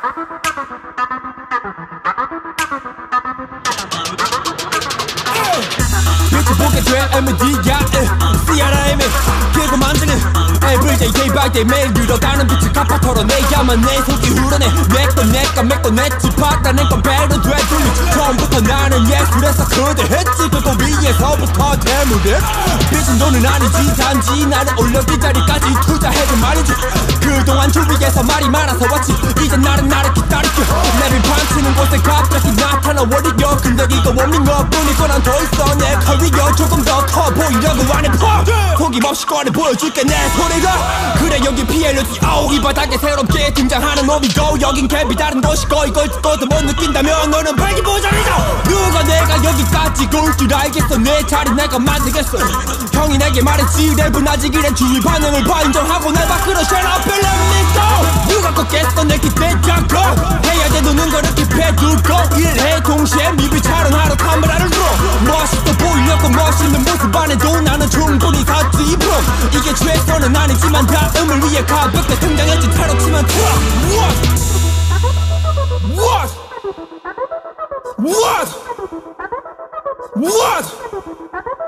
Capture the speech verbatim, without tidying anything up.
빛을 보게 돼 엠디야 씨알아엠이 길고 만드는 에브리데이 데이 바이 데이 매일 늘어가는 빛을 갚아 털어내야만 내 속이 후련해 내꺼 내꺼 맥꺼 내집 받아낸 건 배로 되돌리 처음부터 나는 예술에서 거대했지 그거 위에서부터 대무대 빚은 돈은 아니지 단지 나를 올려 그 자리까지 투자해도 말이지 그동안 주위에서 말이 많아서 왔지 이제 나는 나를 기다릴게 내를 반치는 곳에 갑자기 나타나 워리어 근데 이거 워밍업 뿐이고 난 더 있어 내 커리어 조금 더 커 보이려고 안에 퍼 포김없이 꺼내 보여줄게 내 소리가 그래 여기 피엘로지 오우 이 바닥에 새롭게 등장하는 놈이고 여긴 갭이 다른 곳이고 이걸 듣고도 못 느낀다면 너는 발기부전이다 누가 내가 여기까지 올 줄 알겠어 내 자리 내가 만들겠어 형이 내게 말했지 랩은 아직 이래 주위 반응을 봐 인정하고 날 밖으로 shut up and let me go 누가 걷겠어 내 기대지 않고 해야 돼 노는 거를 킵해두고 일해 동시에 미비 촬영하러 카메라를 들어 멋있어 보이려고 멋있는 모습 안에도 나는 충분히 사지 프로 이게 최선은 아니지만 다음을 위해 가볍게 등장했지 탈옥치만 트럭 What? What? What? What?